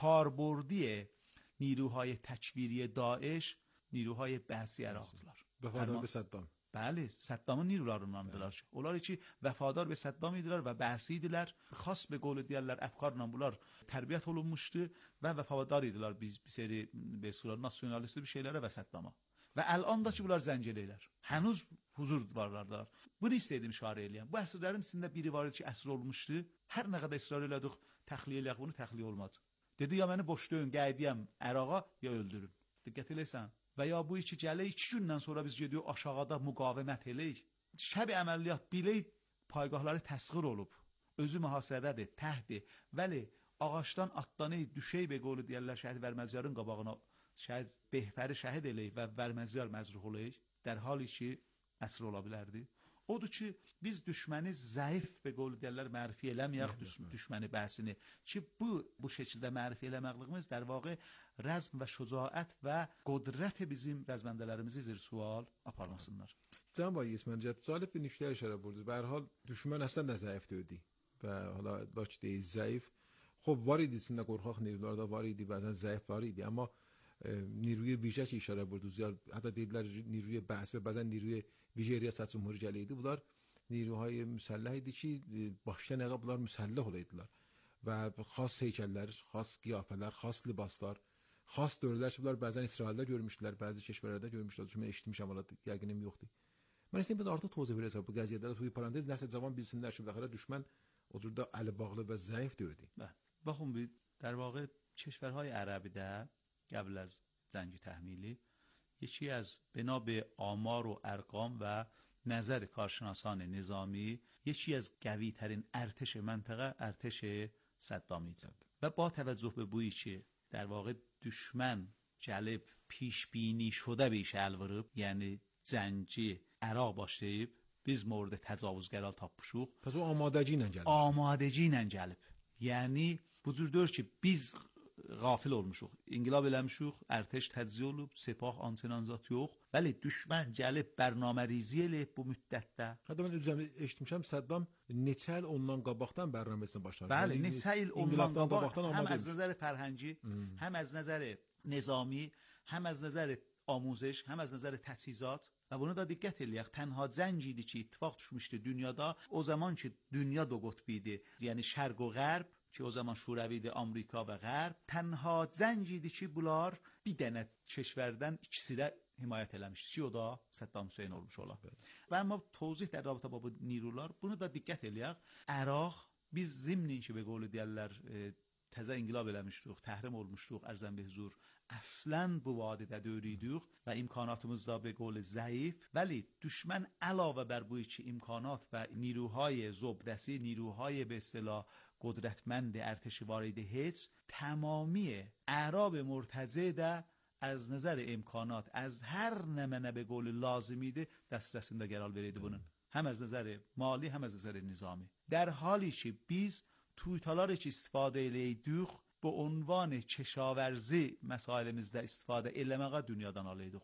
کاربردی نیروهای تکفیری داعش نیروهای بحثی عراقdılar. وفادار به صدام. بله، صدامın نیروlarındandılar. Onlar ki vəfadar və Saddam idilər və bəhsi idilər. Xas bir qol deyirlər, əfkarla bunlar tərbiyyət olunmuşdu və vəfadar idilər biz bir seri be eصطلاح nasionalist bir şeylərə və Saddama. Və الان da ki bunlar zəng eləyirlər. Hənuz huzur varlardılar. Bunu istədim işarə eləyəm. Bu əsrlərin içində biri var idi ki, əsr olmuşdu. Hər nə qədər israr elədik, təxliyə eləyək bunu, təxliyə olmadı. Dedi ya məni boş döyün, qəydiyəm Əraqa ya öldürün. Diqqət eləsən. Və ya bu iki gələ iki gündən sonra biz gediyor aşağıda müqavimət eləyik. Şəb əməliyyat bilək paygahları təsğir olub. Özü mühasirədədir, təhdir. Vəli ağaçdan atlanı düşey be qolu deyərlər şəhid Vərməzyarın qabağına şəhid behfəri şəhid eləyik və Vərməzyar məzruh oləyik. در حالی ki əsr ola bilərdi. Odur ki biz düşməni zəif be qolu deyərlər mərfi eləməyək düşməni bəhsini. Ki bu bu şəkildə mərfi eləməqliyimiz در واقع rəzm və şücaət və qudrət bizim rəzməndələrimizi zir sual aparmasınlar. Cənab Ağay İsmail Cəlib bir nüktəyə işarə burdunuz. به هر حال düşmən əslində də zəif deyildi. Və hala lakin deyil zəif. خب var idi içində qorxaq نیروlarda var idi, bəzən zəif var idi, amma نیروی ویژه که اشاره بردید یا حتی دیدلر نیروی بحث و بعضا نیروی ویژه ریاست جمهوری جلیدی bunlar نیروهای مسلح idi ki başdan ayağa bunlar müsəlləh olaydılar və xas heykəllər, xas qiyafələr, xas libaslar, xas dövrlər ki bunlar bəzən İsraildə görmüşdülər, bəzi kəşflərdə görmüşdülər. Çünki mən eşitmişəm, amma yəqinim yoxdur. Mən istəyirəm biz artıq tozə verəcəm bu qəziyyətlərə, toy parantez nəsə zaman bilsinlər ki, bəxərə düşmən o cürdə əli bağlı və zəif deyildi. Baxın bir در واقع کشورهای عربیdə قبل از جنگ تحمیلی یکی از بنا به آمار و ارقام و نظر کارشناسان نظامی یکی از قوی ترین ارتش منطقه ارتش صدامی بود و با توجه به بویی که در واقع دشمن جلب پیش بینی شده به iş el verib, yəni cəngi Əraq başlayıb biz mورد təcavüzgərlər tapmışıq. Pəs o amadəci ilə gəlib. Amadəci ilə gəlib. Yəni bu cür deyir ki biz غافل olmuşuq. İnqilab eləmişuq, ərtəş təcziyə olub, sepah antinan zat yox. Bəli, düşmən gəlib bərnamərizi eləyib bu müddətdə. Hətta mən özüm eşitmişəm Saddam neçə il ondan qabaqdan bərnaməsini başladı. Bəli, neçə il ondan qabaqdan həm az nəzər fərhəngi, həm az nəzər nizami, həm az nəzər آموزش، هم از نظر تجهیزات و bunu da diqqət eləyək. Tənha zəng idi ki, ittifaq düşmüşdü dünyada. O zaman ki dünya دو قطبی idi. Yəni şərq və qərb ki o zaman şurəvi idi, Amerika və qərb. Tənha zəng idi ki bunlar bir dənə keşvərdən ikisi də himayət eləmişdi ki o da Saddam Hüseyn olmuş ola. Və amma tozih در رابطه با bu نیروlar bunu da diqqət eləyək. Əraq biz zimnin ki be qolu deyirlər təzə inqilab eləmişdik, təhrim olmuşduq, ərzən be huzur. Əslən bu vadidə döyürdük və imkanatımız da be qol zəif. Vəli düşmən əlavə bər bu iki imkanat və نیروهای زبدسی، نیروهای به اصطلاح قدرتمند ارتشی وارد هیچ تمامی اعراب مرتضی ده از نظر امکانات از هر نمنه به قول لازمی ده دسترسinde قرار veriydi bunun. هم از نظر مالی هم از نظر نظامی. در حالی که biz تویتاları که استفاده eləydik bu عنوان کشاورزی مسائلمizdə istifadə eləməyə dünyadan alıyorduk.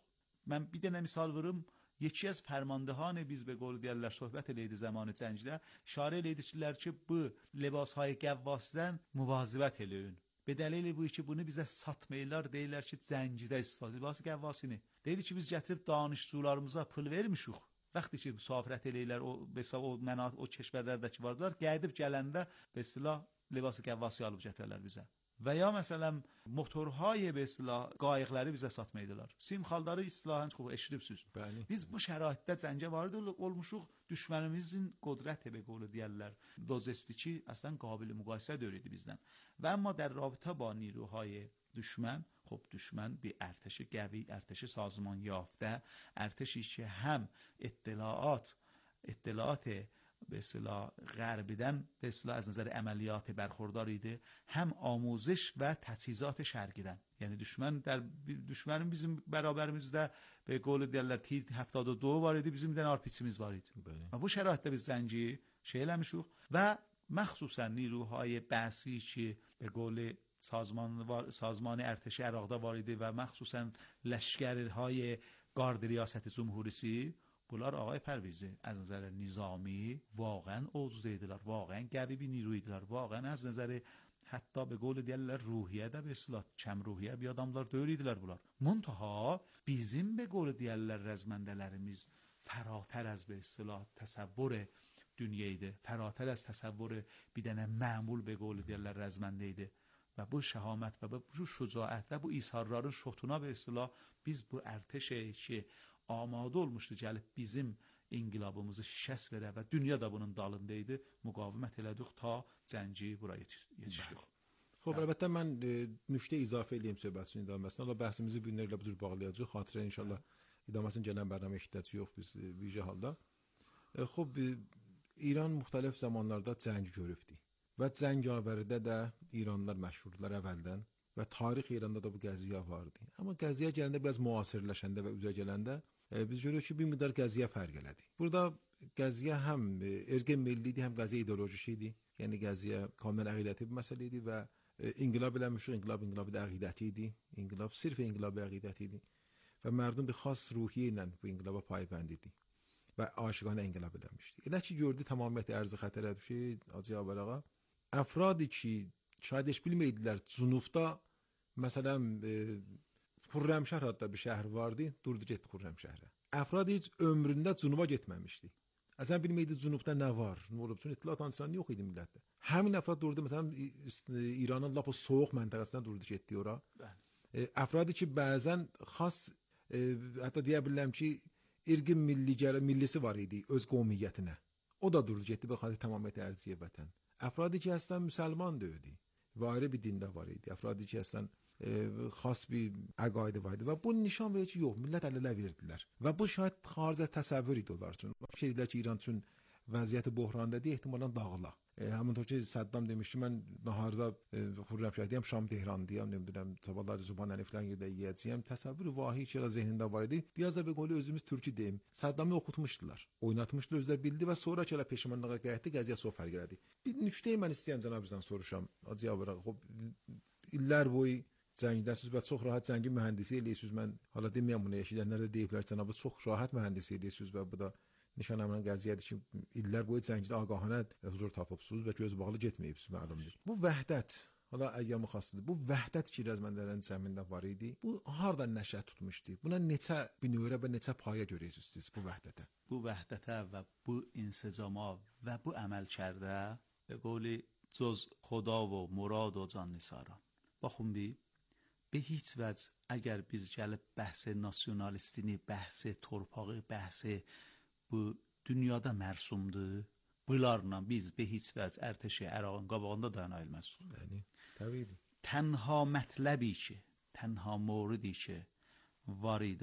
من bir dənə misal verim. Yeki az فرماندهان biz به قول دیگر صحبت eləydi zamanı cəngdə işarə elədilər ki, bu libasهای qəvvasdan müvazibat eləyin. Be dəlili bu ki, bunu bizə satmayırlar, deyirlər ki, cəngdə istifadə. Libası qəvvasini. Deyir ki, biz gətirib danışçularımıza pul vermişik. Vaxtı ki, müsafirət eləyirlər, o mesela o mənat o kəşvərlərdəki vardılar, gəlib gələndə mesela libası qəvvası alıb gətirərlər bizə. Və ya məsələn motorhay به اصطلاح qayıqları bizə satmaydılar. Simxalları istilahan çox eşidibsiniz. Bəli. Biz bu şəraitdə cəngə varid olmuşuq. Düşmənimizin qudrət به قول deyirlər. Lojistiki əslən qabil müqayisə deyildi bizdən. Və amma در رابطه با نیروهای دشمن خب دشمن به ارتش قوی، ارتش سازمان یافته، ارتشی که هم اطلاعات اطلاعات به اصطلاح غربیدن به اصطلاح از نظر عملیات برخوردار ایده، هم آموزش و تجهیزات شرقیدن. یعنی دشمن در دشمن bizim beraberimizde به قول دیرler تی هفتاد و دو واردی bizim de آرپیسimiz varید. و bu şəraitdə biz zənci şey eləmişik və مخصوصا نیروهای بعثی که به قول سازمان سازمان ارتش عراقda واریده و مخصوصا لشکرهای گارد ریاست جمهوریسی bunlar آقای پرویزی از نظر نظامی واقعا عضویدیler، واقعا قوی bir نیرویدیler، واقعا از نظر hatta به قول دیرler روحیه de به اصطلاح کم روحیه bir adamlar deyildiler bunlar. Muntaha bizim به قول دیرler رزمنده‌lərimiz فراتر از به اصطلاح تصور dünyaydı. فراتر از تصور bir dənə məmul به قول دیرler رزمنده‌ydi. و bu şəhamət və bu şücaət və bu izharların şotuna به اصطلاح biz bu ərtəşə ki آماده olmuşdu gəlib bizim inqilabımızı şikəst verə və dünya da bunun dalındaydı. Müqavimət elədik ta cəngi buraya yetişdik. خب البته من نکته اضافه eləyim söhbətini idaməsində. Allah bəhsimizi bu günlərlə bu cür bağlayacağıq. Xatirə inşallah idaməsinin gələn bərnamə ehtiyacı yox biz vicə halda. خب İran müxtəlif zamanlarda cəng görübdü. Və cəngavəridə də İranlılar məşhurdular əvvəldən və tarix İranda da bu qəziyə vardı. Amma qəziyə gələndə biraz müasirləşəndə və üzə gələndə e, biz görürük ki, bir miqdar qəziyə fərq elədi. Burada qəziyə həm ergə milli idi, həm qəziyə ideolojik idi. Yəni qəziyə kamilən əqidəti bir məsələ idi və e, inqilab eləmişik, inqilab inqilabı da əqidəti idi. İnqilab sırf inqilabı əqidəti idi. Və mərdum bir xas ruhiyyə ilə bu inqilaba paybənd idi. Və aşıqanə inqilab eləmişdi. Elə ki gördü tamamiyyətlə ərzə xətərə düşür, Hacı Abarağa. Əfradi ki şayad heç bilməydilər Cunubda məsələn e, Xürrəmşəhr adda bir şəhər vardı, durdu getdi Xürrəmşəhrə. Əfrad heç ömründə Cunuba getməmişdi. Əsən bilməydi Cunubda nə var, nə olub? Çünki ittiliat antisanı yox idi millətdə. Həmin əfrad durdu məsələn İranın lap o soyuq məntəqəsindən durdu getdi ora. E, əfradi ki bəzən xas e, hətta deyə bilərəm ki irqi milli millisi var idi öz qovmiyyətinə. O da durdu getdi və xatir tamamiyyət ərziyə vətən. Əfradi ki əslən müsəlman deyildi. Və ayrı bir dində var idi. Əfradi ki əslən e, xas bir əqaidi var idi və bu nişan verir ki, yox, millət əllə verdilər. Və bu şayət xaricə təsəvvür idi onlar üçün. Fikir edirlər ki, İran üçün vəziyyəti buhrandadır, ehtimalən dağıla. E, həmintor ki, Səddam demişdi, mən naharda e, Xürrəmşəhdəyəm, Şam Tehrandayam, nə bilirəm, sabahları Zubanəni filan yerdə yiyəcəyəm. Təsəvvür vahi ki, zehnində var idi. Biraz da bir qolu özümüz türkü deyim. Səddamı oxutmuşdular. Oynatmışdılar, özü də bildi və sonra ki, peşmanlığa qayıtdı, qəziyyət çox fərq elədi. Bir nüktəyi mən istəyəm cənabınızdan soruşam. Hacı Abarağa, xop, illər boyu cəngdəsiz və çox rahat cəngin mühəndisi eləyirsiniz. Mən hala deməyəm bunu, eşidənlər də deyiblər, cənabı çox rahat mühəndisi eləyirsiniz və bu da nişanamına qəziyyədir ki, illər boyu cəngdə ağahanə huzur tapıbsınız və göz bağlı getməyibsiniz, məlumdur. Bu vəhdət, hala əyyamı xasıdır, bu vəhdət ki, rəzməndələrin zəmində var idi, bu hardan nəşət tutmuşdu? Buna neçə binövrə və neçə paya görürsünüz bu vəhdətə? Bu vəhdətə və bu insicama və bu əməl kərdə به قول جز خدا و مراد و جان نثاران. baxın bir به هیچ وجه اگر biz gəlib bəhs nasionalistini, bəhs torpağı, bəhs bu dünyada mərsumdur. Bunlarla biz به هیچ وجه ərtəşi Ərağın qabağında dayana bilməzdik. Yəni, təbii. Tənha mətləbi ki, tənha mövridi ki var idi